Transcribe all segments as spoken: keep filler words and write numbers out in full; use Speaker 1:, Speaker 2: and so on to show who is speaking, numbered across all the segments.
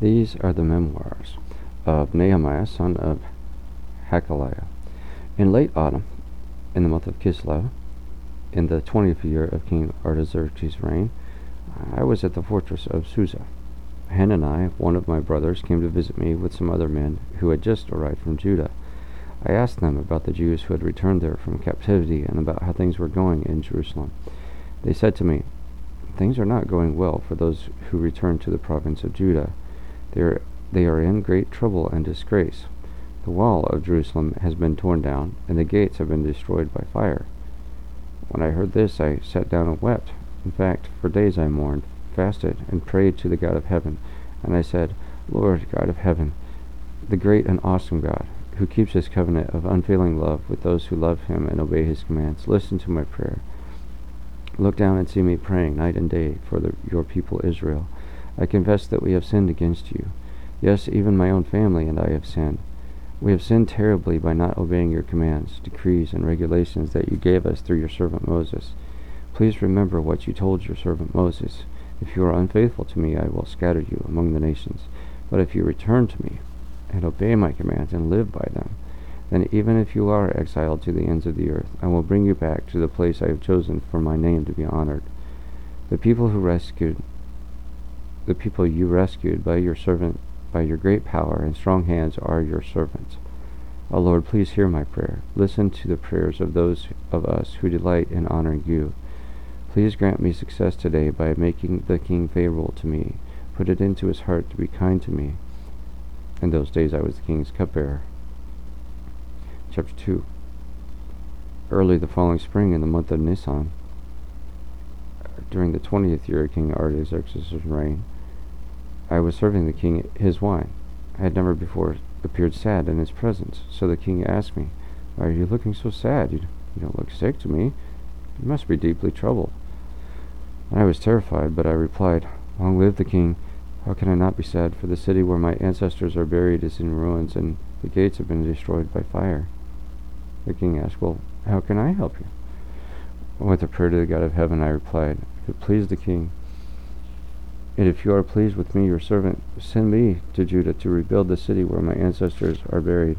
Speaker 1: These are the memoirs of Nehemiah, son of Hakaliah. In late autumn, in the month of Kislev, in the twentieth year of King Artaxerxes' reign, I was at the fortress of Susa. Hanani, one of my brothers, came to visit me with some other men who had just arrived from Judah. I asked them about the Jews who had returned there from captivity and about how things were going in Jerusalem. They said to me, "Things are not going well for those who returned to the province of Judah. They are, they are in great trouble and disgrace. The wall of Jerusalem has been torn down, and the gates have been destroyed by fire." When I heard this, I sat down and wept. In fact, for days I mourned, fasted, and prayed to the God of heaven. And I said, "Lord, God of heaven, the great and awesome God, who keeps his covenant of unfailing love with those who love him and obey his commands, listen to my prayer. Look down and see me praying night and day for the, your people Israel. I confess that we have sinned against you. Yes, even my own family and I have sinned. We have sinned terribly by not obeying your commands, decrees, and regulations that you gave us through your servant Moses. Please remember what you told your servant Moses. If you are unfaithful to me, I will scatter you among the nations. But if you return to me and obey my commands and live by them, then even if you are exiled to the ends of the earth, I will bring you back to the place I have chosen for my name to be honored. The people who rescued, the people you rescued by your servant, by your great power and strong hands are your servants. O Lord, please hear my prayer. Listen to the prayers of those of us who delight in honoring you. Please grant me success today by making the king favorable to me. Put it into his heart to be kind to me. In those days I was the king's cupbearer. Chapter two. Early the following spring, in the month of Nisan, during the twentieth year of King Artaxerxes' reign, I was serving the king his wine. I had never before appeared sad in his presence, so the king asked me, "Why are you looking so sad? You, you don't look sick to me. You must be deeply troubled." And I was terrified, but I replied, "Long live the king. How can I not be sad? For the city where my ancestors are buried is in ruins, and the gates have been destroyed by fire." The king asked, "Well, how can I help you?" With a prayer to the God of heaven, I replied, "If it please the king, and if you are pleased with me, your servant, send me to Judah to rebuild the city where my ancestors are buried."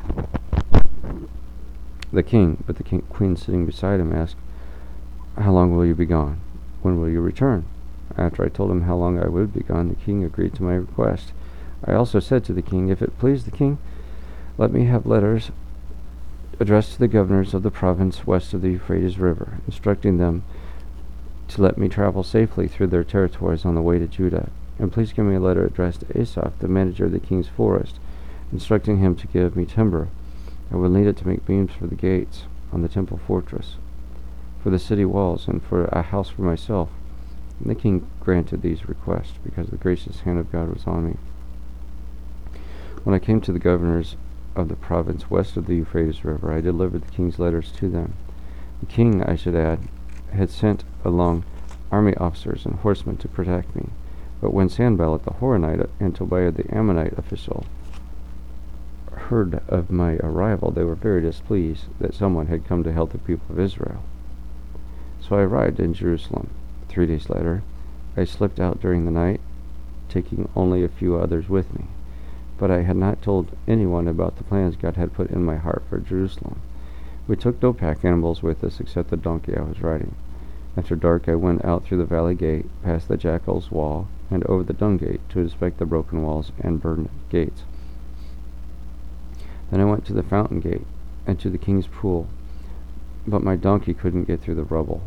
Speaker 1: The king, but the king, queen sitting beside him, asked, "How long will you be gone? When will you return?" After I told him how long I would be gone, the king agreed to my request. I also said to the king, "If it please the king, let me have letters addressed to the governors of the province west of the Euphrates River, instructing them to let me travel safely through their territories on the way to Judah. And please give me a letter addressed to Asaph, the manager of the king's forest, instructing him to give me timber. I will need it to make beams for the gates on the temple fortress, for the city walls, and for a house for myself." And the king granted these requests, because the gracious hand of God was on me. When I came to the governors of the province west of the Euphrates River, I delivered the king's letters to them. The king, I should add, had sent along army officers and horsemen to protect me. But when Sanballat the Horonite and Tobiah the Ammonite official heard of my arrival, they were very displeased that someone had come to help the people of Israel. So I arrived in Jerusalem. Three days later, I slipped out during the night, taking only a few others with me. But I had not told anyone about the plans God had put in my heart for Jerusalem. We took no pack animals with us except the donkey I was riding. After dark, I went out through the valley gate, past the jackal's wall, and over the dung gate to inspect the broken walls and burned gates. Then I went to the fountain gate and to the king's pool, but my donkey couldn't get through the rubble.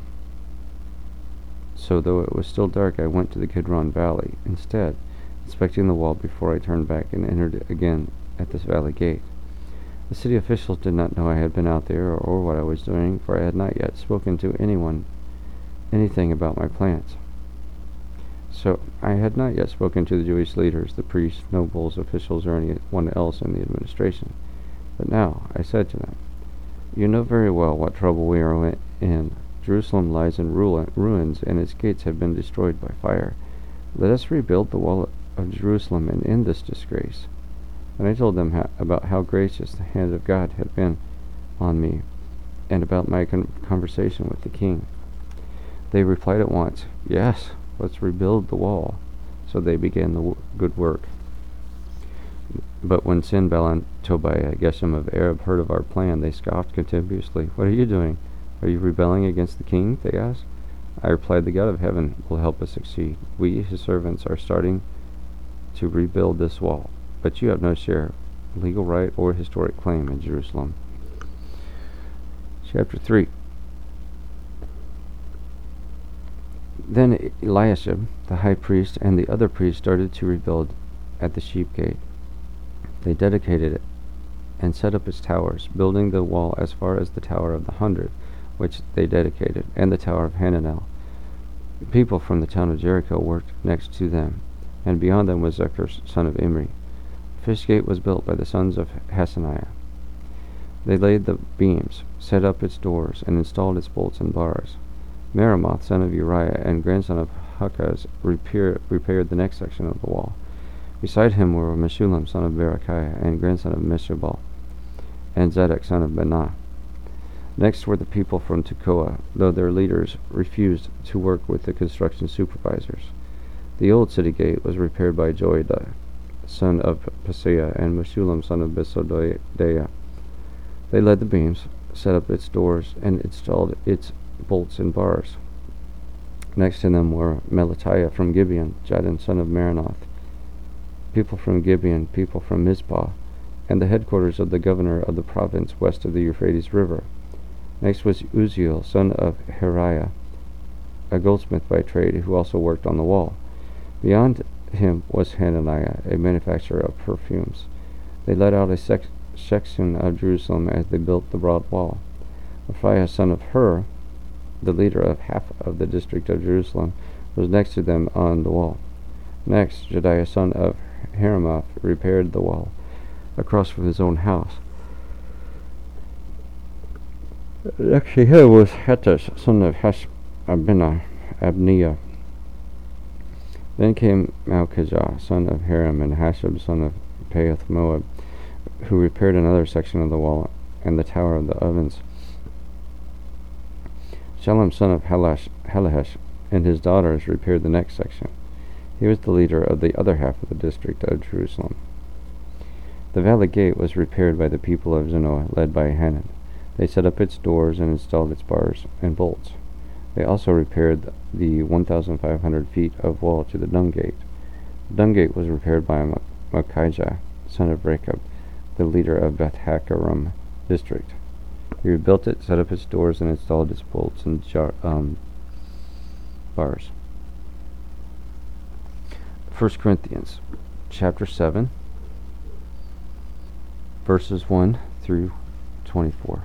Speaker 1: So though it was still dark, I went to the Kidron Valley instead, inspecting the wall before I turned back and entered again at this valley gate. The city officials did not know I had been out there or, or what I was doing, for I had not yet spoken to anyone anything about my plans. So I had not yet spoken to the Jewish leaders, the priests, nobles, officials, or anyone else in the administration. But now I said to them, "You know very well what trouble we are in. Jerusalem lies in ruins, and its gates have been destroyed by fire. Let us rebuild the wall of Jerusalem and end this disgrace." And I told them how, about how gracious the hand of God had been on me, and about my con- conversation with the king. They replied at once, "Yes, let's rebuild the wall." So they began the w- good work. But when Sanballat and Tobiah, Geshem of Arab, heard of our plan, they scoffed contemptuously. What are you doing? Are you rebelling against the king? They asked. I replied, the God of heaven will help us succeed. We, his servants, are starting to rebuild this wall, but you have no share, legal right, or historic claim in Jerusalem. Chapter three. Then Eliashib, the high priest, and the other priests started to rebuild at the sheep gate. They dedicated it and set up its towers, building the wall as far as the Tower of the Hundred, which they dedicated, and the Tower of Hananel. People from the town of Jericho worked next to them, and beyond them was Zechar son of Imri. Fish Gate was built by the sons of Hassaniah. They laid the beams, set up its doors, and installed its bolts and bars. Meremoth, son of Uriah and grandson of Hakaz, repair, repaired the next section of the wall. Beside him were Meshullam, son of Berechiah, and grandson of Meshabal, and Zadok, son of Benah. Next were the people from Tekoa, though their leaders refused to work with the construction supervisors. The old city gate was repaired by Joiada, son of Paseah, and Meshullam, son of Besodeah. They led the beams, set up its doors, and installed its bolts and bars. Next to them were Melatiah from Gibeon, Jadon, son of Meronoth, people from Gibeon, people from Mizpah, and the headquarters of the governor of the province west of the Euphrates River. Next was Uzziel, son of Hariah, a goldsmith by trade, who also worked on the wall. Beyond him was Hananiah, a manufacturer of perfumes. They led out a sec- section of Jerusalem as they built the broad wall. Aphiah, son of Hur, the leader of half of the district of Jerusalem, was next to them on the wall. Next, Jediah, son of Heramoth, repaired the wall across from his own house. Next to him was Hattush, son of Hashabinah, Abniah. Then came Malchijah, son of Haram, and Hashab, son of Pahath Moab, who repaired another section of the wall and the tower of the ovens. Shalom, son of Halash, Halahesh, and his daughters repaired the next section. He was the leader of the other half of the district of Jerusalem. The valley gate was repaired by the people of Zanoah, led by Hanan. They set up its doors and installed its bars and bolts. They also repaired the one thousand five hundred feet of wall to the dung gate. The dung gate was repaired by Malchijah, son of Rechab, the leader of Beth Hakaram district. He rebuilt it, set up its doors, and installed its bolts and jar, um, bars. First Corinthians chapter seven, verses one through twenty-four.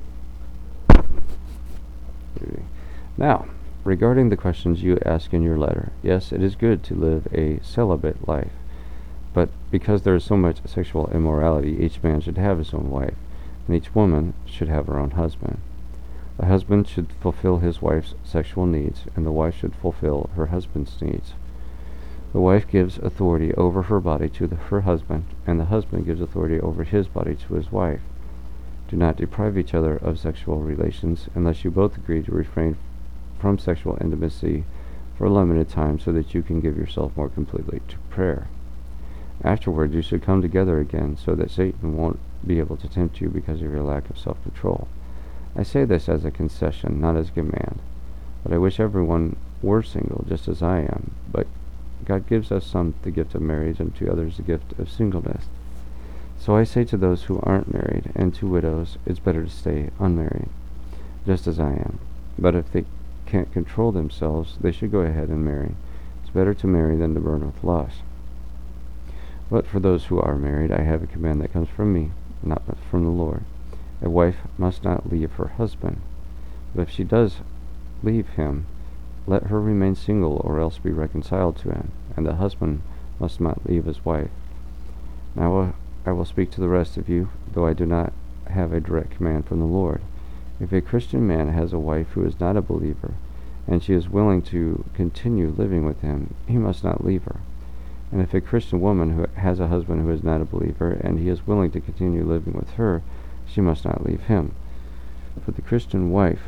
Speaker 1: Now, regarding the questions you ask in your letter, yes, it is good to live a celibate life, but because there is so much sexual immorality, each man should have his own wife, and each woman should have her own husband. The husband should fulfill his wife's sexual needs, and the wife should fulfill her husband's needs. The wife gives authority over her body to the, her husband, and the husband gives authority over his body to his wife. Do not deprive each other of sexual relations unless you both agree to refrain from sexual intimacy for a limited time so that you can give yourself more completely to prayer. Afterward, you should come together again so that Satan won't be able to tempt you because of your lack of self-control. I say this as a concession, not as a command, but I wish everyone were single just as I am, but God gives us some the gift of marriage and to others the gift of singleness. So I say to those who aren't married and to widows, it's better to stay unmarried, just as I am. But if they can't control themselves, they should go ahead and marry. It's better to marry than to burn with lust. But for those who are married, I have a command that comes from me, not from the Lord. A wife must not leave her husband, but if she does leave him, let her remain single or else be reconciled to him, and the husband must not leave his wife. Now I will speak to the rest of you, though I do not have a direct command from the Lord. If a Christian man has a wife who is not a believer, and she is willing to continue living with him, he must not leave her. And if a Christian woman who has a husband who is not a believer, and he is willing to continue living with her, she must not leave him. For the Christian wife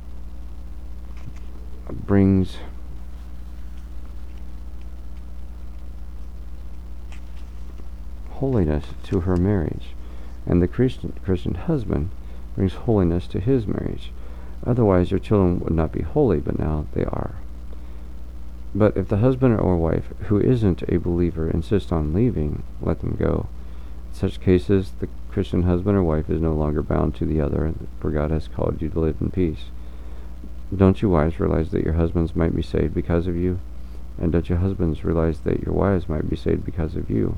Speaker 1: brings holiness to her marriage, and the Christian, Christian husband brings holiness to his marriage. Otherwise your children would not be holy, but now they are. But if the husband or wife who isn't a believer insists on leaving, let them go. In such cases, the Christian husband or wife is no longer bound to the other, for God has called you to live in peace. Don't you wives realize that your husbands might be saved because of you? And don't you husbands realize that your wives might be saved because of you?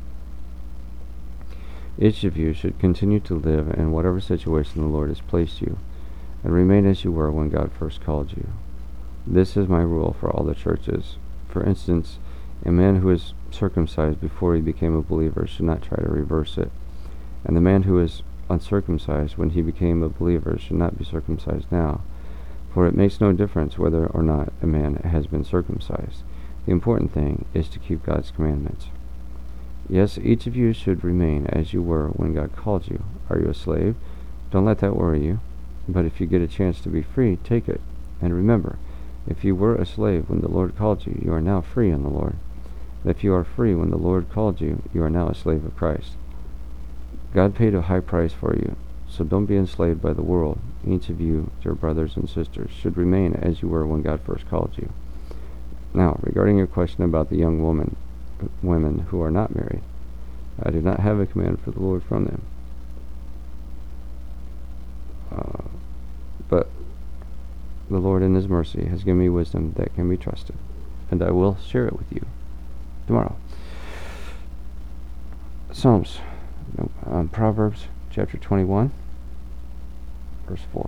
Speaker 1: Each of you should continue to live in whatever situation the Lord has placed you, and remain as you were when God first called you. This is my rule for all the churches. For instance, a man who is circumcised before he became a believer should not try to reverse it, and the man who is uncircumcised when he became a believer should not be circumcised now, for it makes no difference whether or not a man has been circumcised. The important thing is to keep God's commandments. Yes, each of you should remain as you were when God called you. Are you a slave? Don't let that worry you. But if you get a chance to be free, take it. And remember, if you were a slave when the Lord called you, you are now free in the Lord. And if you are free when the Lord called you, you are now a slave of Christ. God paid a high price for you, so don't be enslaved by the world. Each of you, dear brothers and sisters, should remain as you were when God first called you. Now, regarding your question about the young woman, women who are not married, I do not have a command for the Lord from them. Uh, but the Lord in His mercy has given me wisdom that can be trusted, and I will share it with you tomorrow. Psalms, no, um, Proverbs chapter twenty-one, verse four.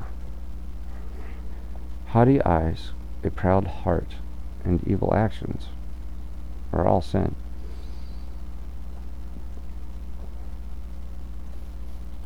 Speaker 1: Haughty eyes, a proud heart, and evil actions are all sin.